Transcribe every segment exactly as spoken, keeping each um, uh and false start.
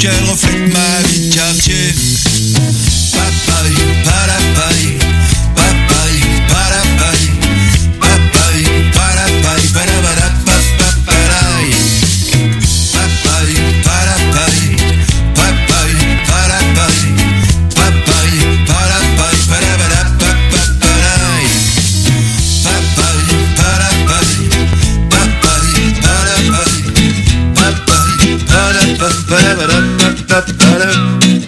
qu'elle reflète ma vie de quartier. Papaye, parapaille, papaye, parapaille, papaye, parapaille, parabada, papapaille. Papaye, parapaille, papaye, parapaille, papaye, parapaille, parabada, papapaille. Papaye, parapaille, papaye, parapaille, papaye, parapaille, parabada, papapaille.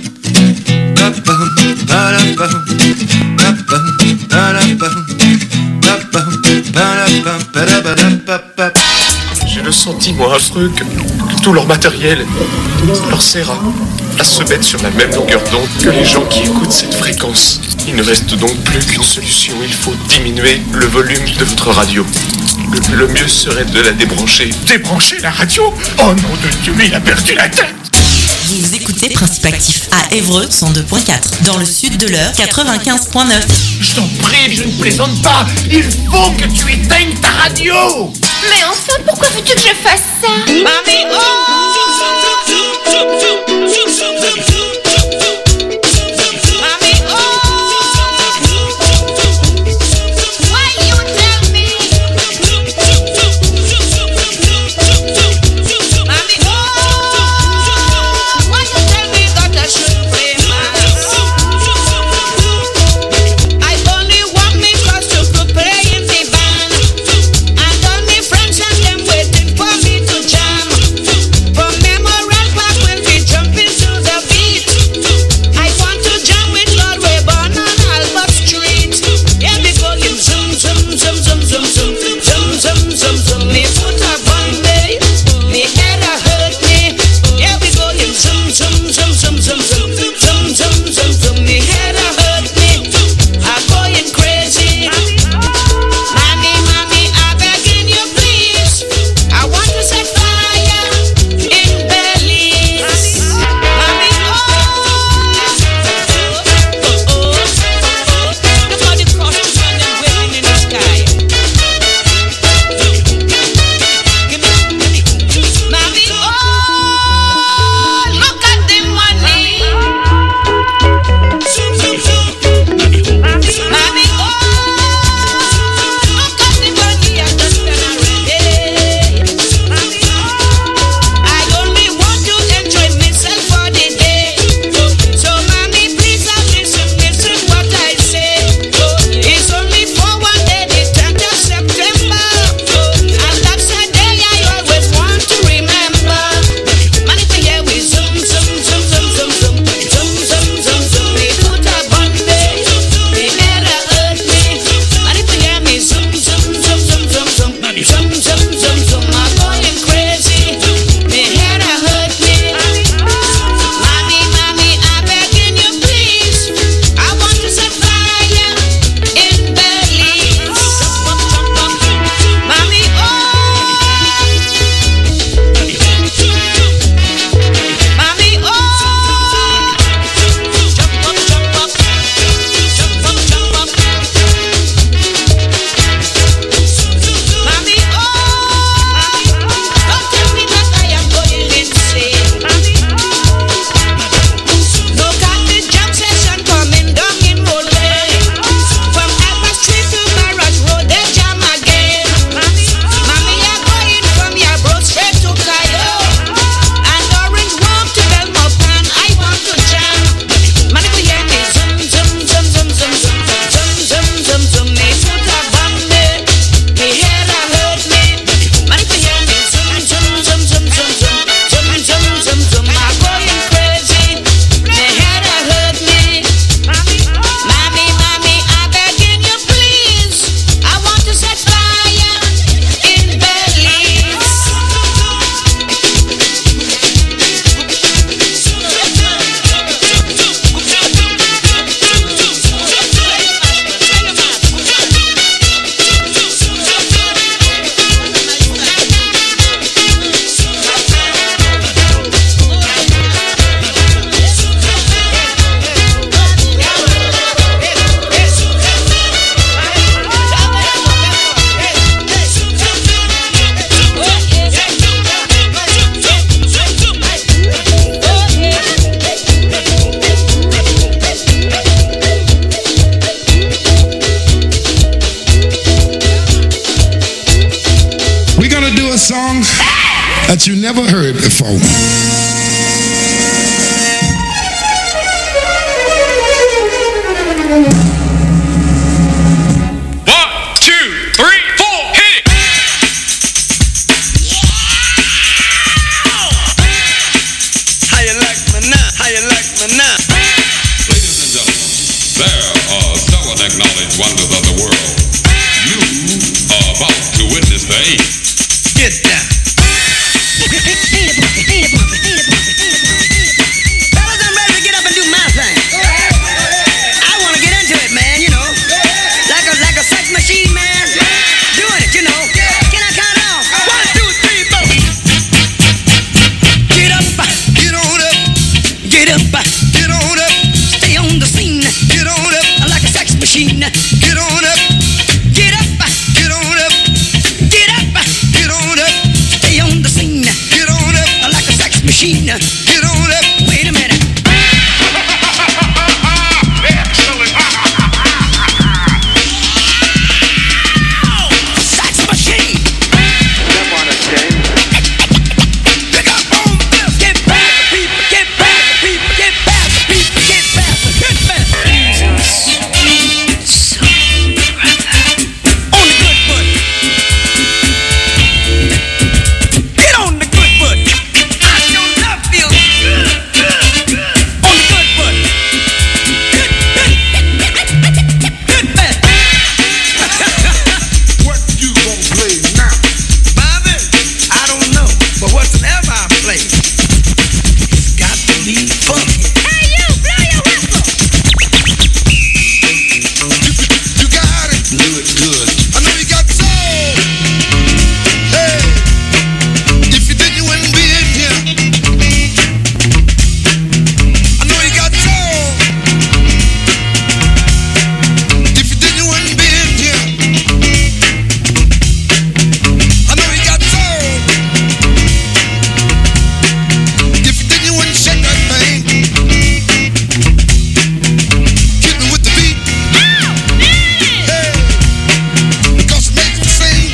J'ai le sentiment affreux que, que tout leur matériel leur sert à, à se mettre sur la même longueur d'onde que les gens qui écoutent cette fréquence. Il ne reste donc plus qu'une solution, il faut diminuer le volume de votre radio. Le, le mieux serait de la débrancher. Débrancher la radio ? Oh nom de Dieu, mais il a perdu la tête. Vous écoutez Principe Actif à Évreux cent deux virgule quatre, dans le sud de l'Eure quatre-vingt-quinze virgule neuf. Je t'en prie, je ne plaisante pas. Il faut que tu éteignes ta radio. Mais enfin, pourquoi veux-tu que je fasse ça? Mamie, oh! Friends and them way songs that you never heard before. One, two, three, four, hit it! How you like me now? How you like me now? Ladies and gentlemen, there are seven acknowledged wonders of the world. You are about to witness the eighth. Get down. Fellas, I'm ready to get up and do my thing. I want to get into it, man, you know. Like a like a sex machine, man. Doing it, you know. Can I count off? One, two, three, four. Get up, get on up. Get up, get on up. Stay on the scene. Get on up. Like a sex machine. Get on up. Get up, get on up. Get up, get on up. Stay on the scene. Get on up. Like a sex machine. Get on up. Wait a minute. Sex machine. Come on, James. Pick up on this. Get past the people. Get past the people. Get past the people. Get past the good man. On the good foot. Get on the good foot. I sure love feel good. On the good foot. Good, good, good man. What you gonna play now? Bobby, I don't know, but whatsoever I play, it's got to be funky. Hey, you, blow your whistle. You got it. Do it good. I know you got soul. Hey, if you did, you wouldn't be in here. I know you got soul. If you did, you wouldn't be in here. I know you got soul. If you did, you wouldn't shake that thing. Hit me with the beat. Hey, because it makes me sing.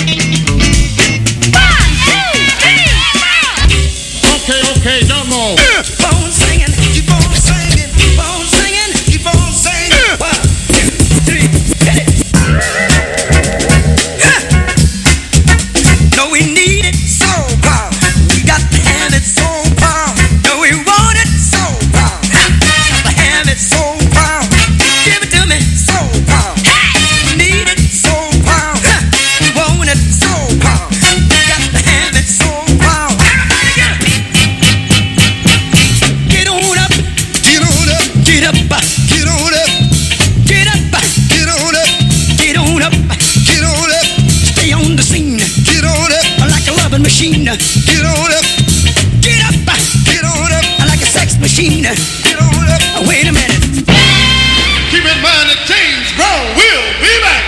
One, two, three, four. Okay, okay, come on. Keep on singing, keep on singing, keep on singing, keep on singing. One, two, three, hit it. Huh. No, we need it, soul power. We got to have it, soul power. No, we want it, soul power. Got to have it, soul power. Give it to me, soul power. We need it, soul power. We want it, soul power. Got to have it, soul power. Get on up, Get on up, get up, get on up, get up, get on up, get on up. get on up, Stay on the scene get on up, like a loving machine. get on up, Get up, get on up, like a sex machine. get on up. Wait a minute. Keep in mind that James Brown will be back.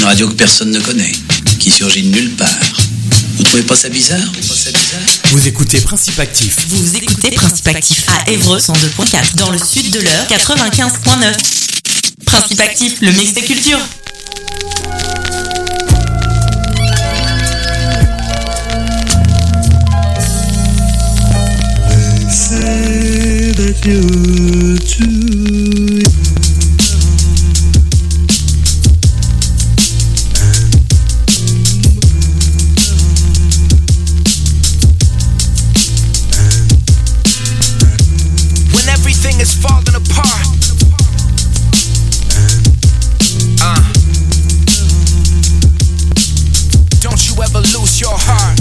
une radio que personne ne connaît, qui surgit de nulle part. Vous trouvez pas ça bizarre? Pas ça bizarre? Vous écoutez Principe Actif. Vous écoutez Principe Actif à Évreux cent deux point quatre, dans le sud de l'Eure quatre-vingt-quinze point neuf. Principe Actif, le mix des cultures. They say that you're too young. Is falling apart. Uh. Don't you ever lose your heart.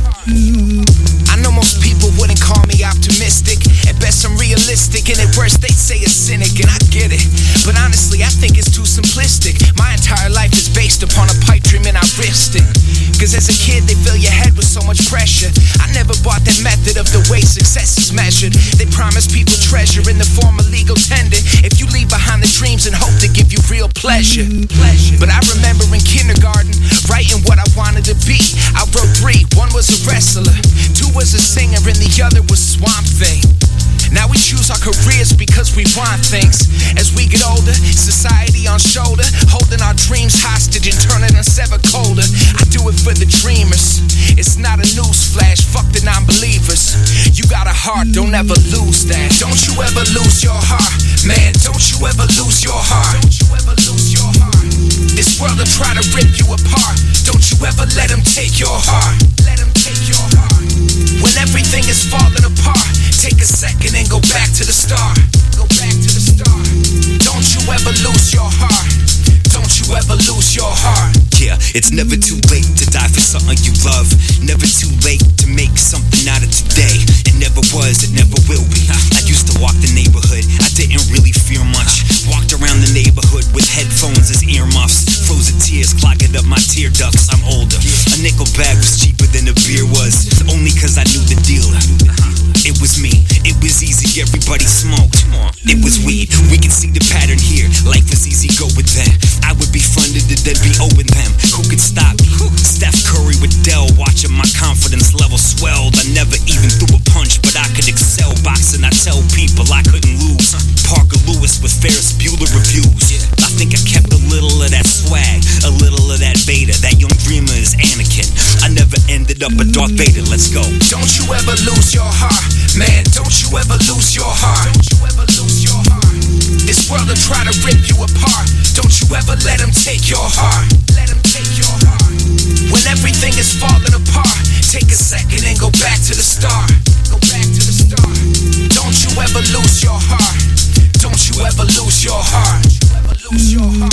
I know most people wouldn't call me optimistic. At best I'm realistic, and at worst they'd say a cynic, and I get it. But honestly I think it's too simplistic. My entire life is based upon a pipe dream and I risked it. Cause as a kid they fill your head with so much pressure. I never bought that method of the way success is measured. They promise people treasure in the form of legal tender if you leave behind the dreams and hope to give you real pleasure. pleasure. But I remember in kindergarten writing what I wanted to be. I wrote three, one was a wrestler, two was a singer, and the other was Swamp Thing. Now we choose our careers because we want things. As we get older, society on shoulder, holding our dreams hostage and turning us ever colder. I do it for the dreamers. It's not a news flash, fuck the non-believers. You got a heart, don't ever lose that. Don't you ever lose your heart, man. Don't you ever lose your heart. Don't you ever lose your heart. This world will try to rip you apart. Don't you ever let them take your heart. Let them take your heart. When everything is falling apart, take a second and go back to the start. Go back to the start. Don't you ever lose your heart. Don't you ever lose your heart. Yeah, it's never too late to die for something you love. Never too late to make something out of today. It never was, it never will be. I used to walk the neighborhood, I didn't really fear much. Walked around the neighborhood with headphones as earmuffs. Frozen tears clogging up my tear ducts. I'm older. A nickel bag was cheaper than a beer was. Only cause I knew the dealer. It was me, it was easy, everybody smoked. It was weed, we can see the pattern here. Life was easy, go with them. I would be funded to then be owing them. Who could stop me? Steph Curry with Dell, watching my confidence level swelled. I never even threw a punch, but I could excel boxing. I tell people I couldn't lose. Parker Lewis with Ferris Bueller reviews. I think I kept a little of that swag, a little of that beta. That young dreamer is Anakin. I never ended up a Darth Vader, let's go. Don't you ever lose your heart, man. Don't you ever lose your heart. Don't you ever lose your heart. This world will try to rip you apart. Don't you ever let them take your heart. Let them take your heart. When everything is falling apart, take a second and go back to the start. Go back to the start. Don't you ever lose your heart. Don't you ever lose your heart. Don't you ever lose your heart.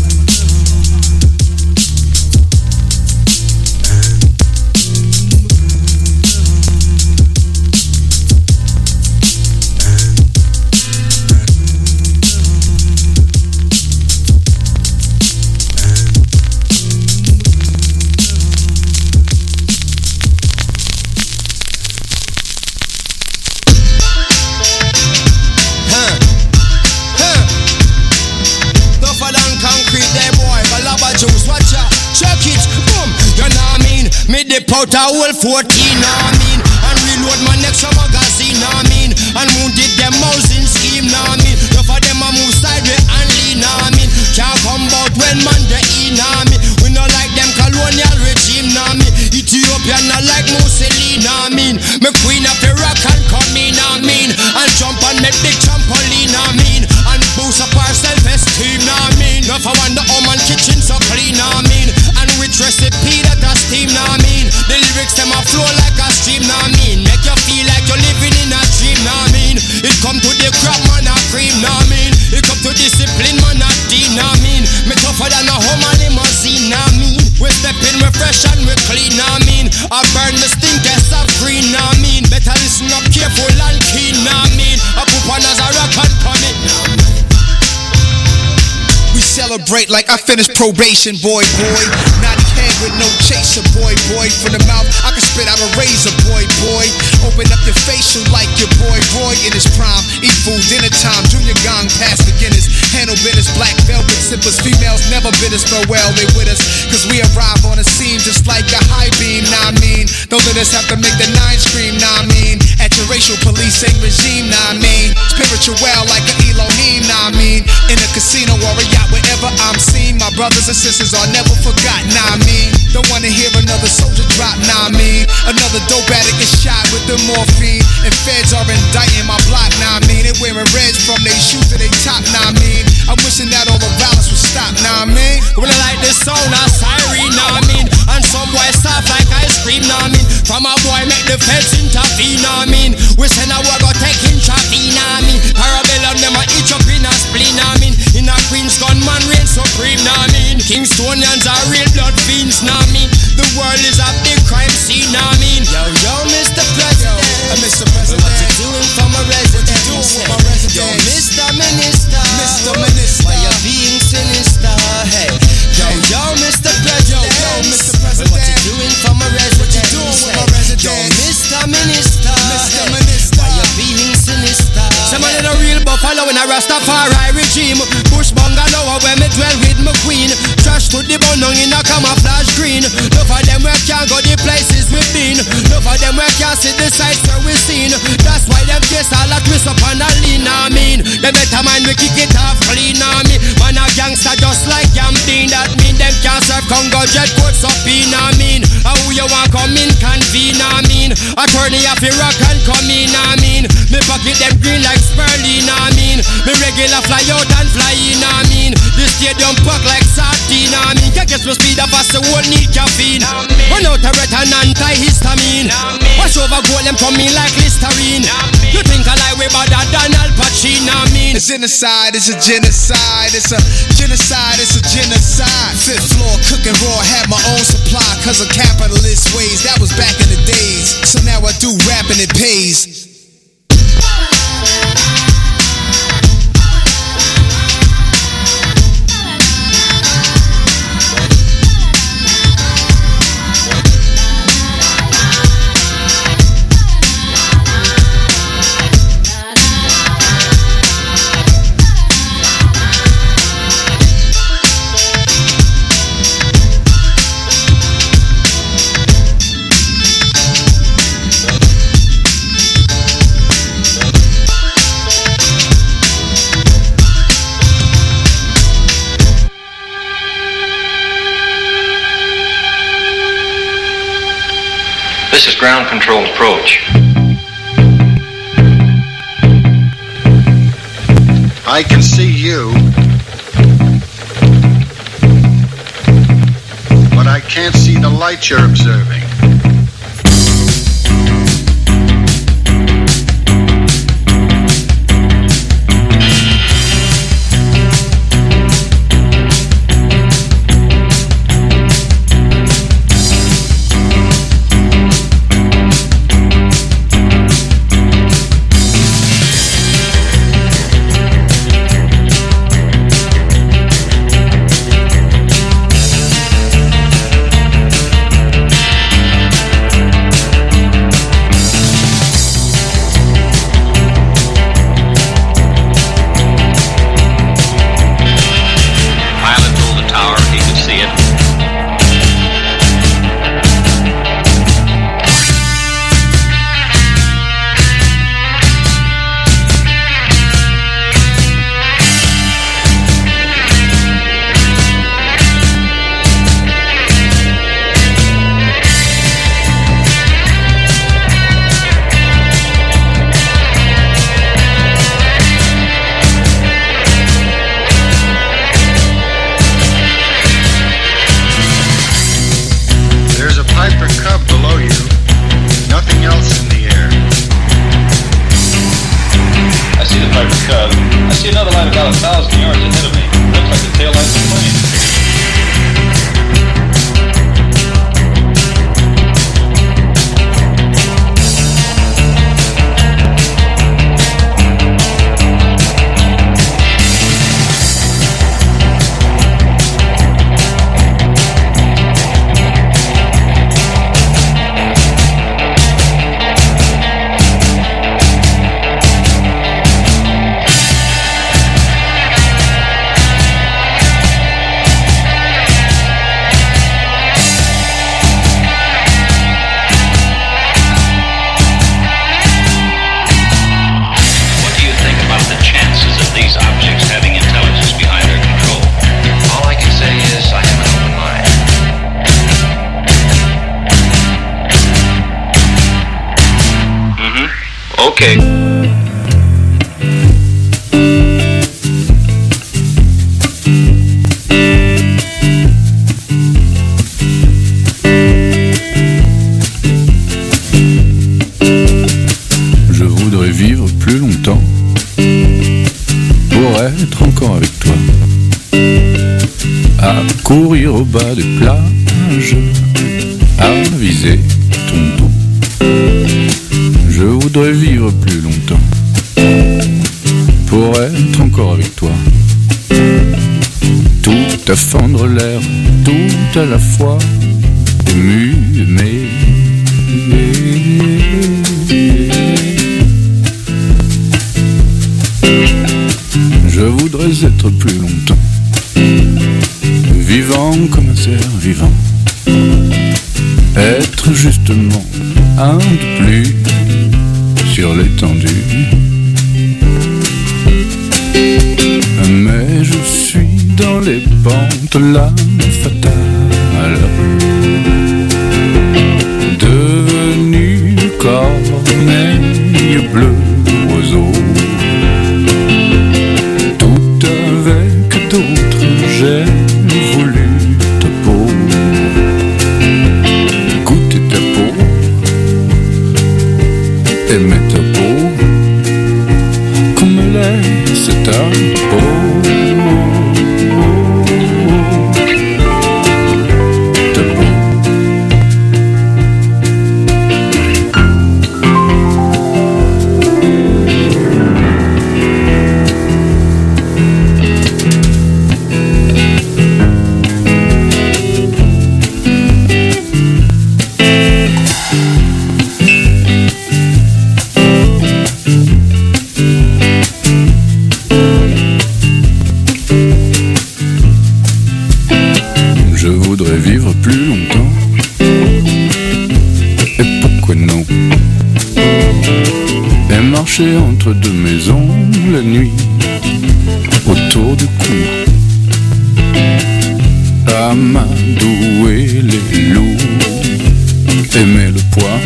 Me dip out a whole fourteen, nah mean. And reload my next magazine, nah mean. And moon did them housing scheme, nah mean. Enough of them a move sideways and lean, nah mean. Can't come out when man they in, nah mean. We no like them colonial regime, nah mean. Ethiopia not like Mussolini, nah mean. Me queen of Iraq and come in, nah mean. And jump on me big trampoline, nah mean. And boost up our self-esteem, nah mean. Enough I wonder how man kitchen so clean, nah mean. And which recipe that a steam, nah mean. The lyrics them a flow like a stream, nah mean. Make you feel like you're living in a dream, nah mean. It come to the crap man a cream, nah mean. It come to discipline man a dean, nah mean. Me tougher than a Hummer limousine, nah mean. We step in, we fresh and we clean, nah mean. I burn the stinkers of green, nah mean. Better listen up careful and keen, nah mean. I put on as a rock and come it, nah mean. We celebrate like I finished probation, boy, boy. Naughty head with no chaser, boy, boy. From the mouth, I can spit out a razor, boy, boy. Open up your facial like your boy, boy in his prime. Eat food dinner time, Junior Gong past the Guinness. Handle business, black velvet sippers. Females never bid us farewell, they with us. Cause we arrive on the scene just like a high beam, nah I mean. Don't let us have to make the nine scream, nah I mean. At your racial policing regime, nah I mean. Spiritual like an Elohim, nah I mean. In a casino or a yacht, wherever I'm seen. My brothers and sisters are never forgotten, nah I mean. Don't wanna hear another soldier drop, nah I mean. Another dope addict is shot with the morphine. And feds are indicting my block, nah I mean. They wearing reds from their shoes to their top, nah I mean. I'm wishing that all the violence would stop, nah I mean. When I like this sound of siren, nah I mean. And some boy stop like ice cream, nah I mean. From a boy make the feds intervene, nah I mean. We send a war go take in traffic, nah I mean. Parabellum them a itch up in a spleen, nah I mean. In a Queen's gunman reign supreme, nah I mean. Kingstonians are real blood fiends, nah I mean. The world is a big crime scene, nah I mean. Yo, yo, Mister President, yo, Mister President, what you doing for my resident? What you doing with my resident? Yo, Mister Minister, Mister Minister, why you being sinister? Hey, yo, yo, Mister President, yo, yo, Mister President, what you doing for my resident? What you doing with my resident? Yo, Mister Minister, Mister Minister, why you being sinister? Somebody the real buffalo in a Rastafari regime. Bush bungalow where me dwell with my queen. Trash to the bone in a camouflage green. No for them where can't go the places we've been. No for them where can't see the sights where we seen. That's why them chase all that twist up on a lean, I mean. They better mind we kick it off clean, I mean. Man a gangster just like Yamdeen. That mean them can't serve Congo jet coats up in, I mean. How you want come in convene, I mean. Attorney have to rock and come in, I mean. Me pocket them green like Spurley, I mean. Me regular fly out and fly in, I mean. The stadium pack like sardine, I mean. Can't get no speed up as the whole need caffeine. Run out a red and anti-histamine. Wash over gold, them coming like Listerine. You think I lie way better than Al Pacino, I mean. It's genocide, it's a genocide. It's a genocide, it's a genocide. Fifth floor, cooking raw, had my own supply. Cause of capitalist ways, that was back in the days. So now I do rap and it pays. This is ground control approach. I can see you, but I can't see the light you're observing. Okay. Je voudrais vivre plus longtemps pour être encore avec toi, à courir au bas des plages, à viser ton dos. Je voudrais vivre plus longtemps pour être encore avec toi, tout à fendre l'air, tout à la fois, ému, aimé. Je voudrais être plus longtemps vivant comme un cerf vivant, être justement un de plus sur l'étendue. Mais je suis dans les pentes, l'âme fatale, devenu corneille bleu oiseau. Tout avec d'autres, j'ai voulu ta peau, goûter ta peau, aimer ta peau, comme l'est c'est ta peau. Vivre plus longtemps, et pourquoi non? Et marcher entre deux maisons la nuit, autour du cou, amadouer les loups, aimer le poids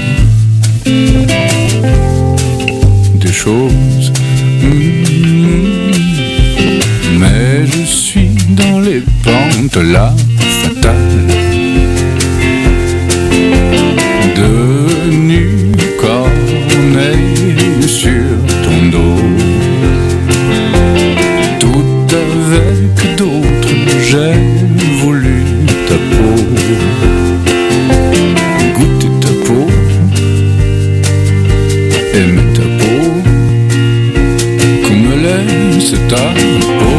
des choses. Mmh. Mais je suis dans les pentes là fatale, devenu corneille sur ton dos. Tout avec d'autres, j'ai voulu ta peau, goûter ta peau, aimer ta peau, comme l'est c'est ta peau.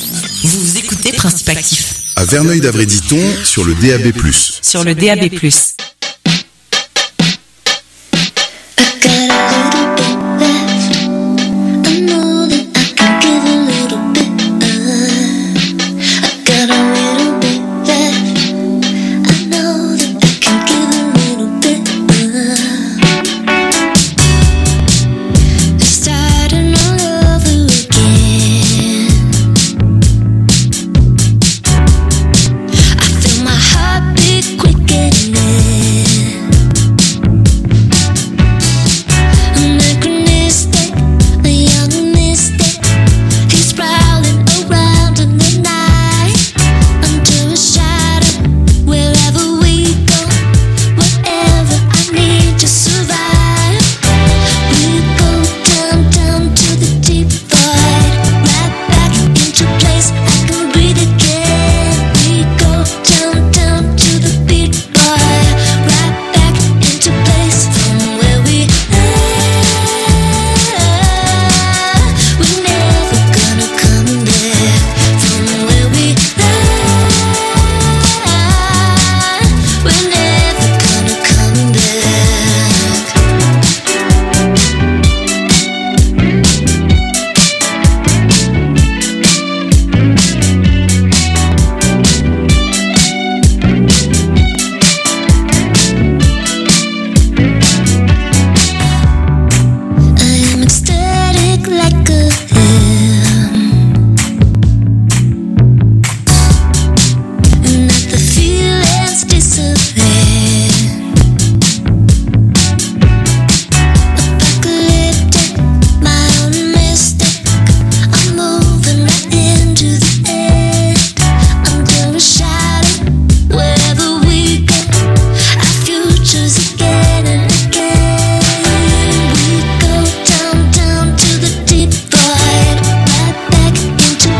À Verneuil-d'Avray-Diton sur le D A B plus. Sur le D A B plus.